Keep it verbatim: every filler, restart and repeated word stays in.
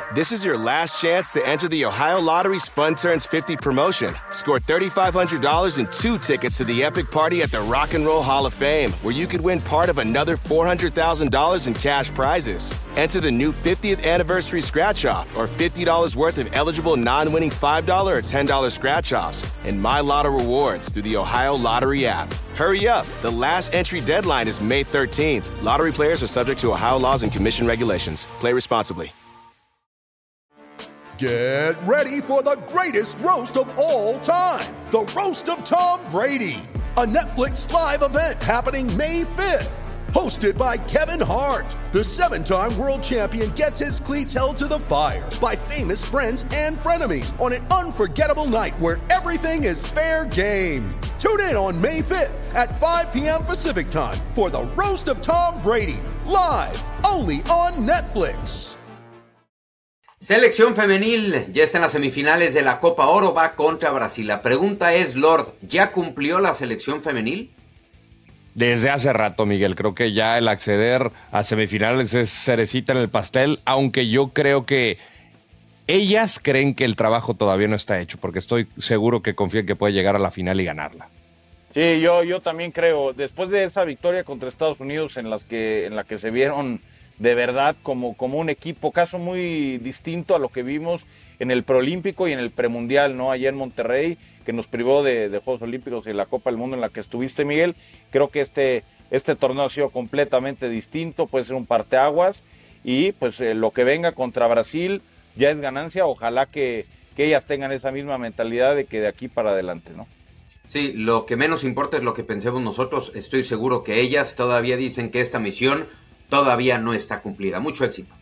This is your last chance to enter the Ohio Lottery's Fun Turns fifty promotion. Score three thousand five hundred dollars and two tickets to the epic party at the Rock and Roll Hall of Fame, where you could win part of another four hundred thousand dollars in cash prizes. Enter the new fiftieth anniversary scratch-off or fifty dollars worth of eligible non-winning five dollars or ten dollars scratch-offs and My Lotto rewards through the Ohio Lottery app. Hurry up. The last entry deadline is May thirteenth. Lottery players are subject to Ohio laws and commission regulations. Play responsibly. Get ready for the greatest roast of all time, the Roast of Tom Brady, a Netflix live event happening May fifth. Hosted by Kevin Hart, the seven-time world champion gets his cleats held to the fire by famous friends and frenemies on an unforgettable night where everything is fair game. Tune in on May fifth at five p.m. Pacific time for the Roast of Tom Brady, live only on Netflix. Selección femenil ya está en las semifinales de la Copa Oro, va contra Brasil. La pregunta es, Lord, ¿ya cumplió la selección femenil? Desde hace rato, Miguel. Creo que ya el acceder a semifinales es cerecita en el pastel, aunque yo creo que ellas creen que el trabajo todavía no está hecho, porque estoy seguro que confían que puede llegar a la final y ganarla. Sí, yo, yo también creo. Después de esa victoria contra Estados Unidos en, las que, en la que se vieron de verdad como, como un equipo, caso muy distinto a lo que vimos en el preolímpico y en el premundial, ¿no? Ayer en Monterrey, que nos privó de, de Juegos Olímpicos y la Copa del Mundo en la que estuviste, Miguel. Creo que este, este torneo ha sido completamente distinto, puede ser un parteaguas, y pues eh, lo que venga contra Brasil ya es ganancia. Ojalá que, que ellas tengan esa misma mentalidad de que de aquí para adelante, ¿no? Sí, lo que menos importa es lo que pensemos nosotros. Estoy seguro que ellas todavía dicen que esta misión todavía no está cumplida. Mucho éxito.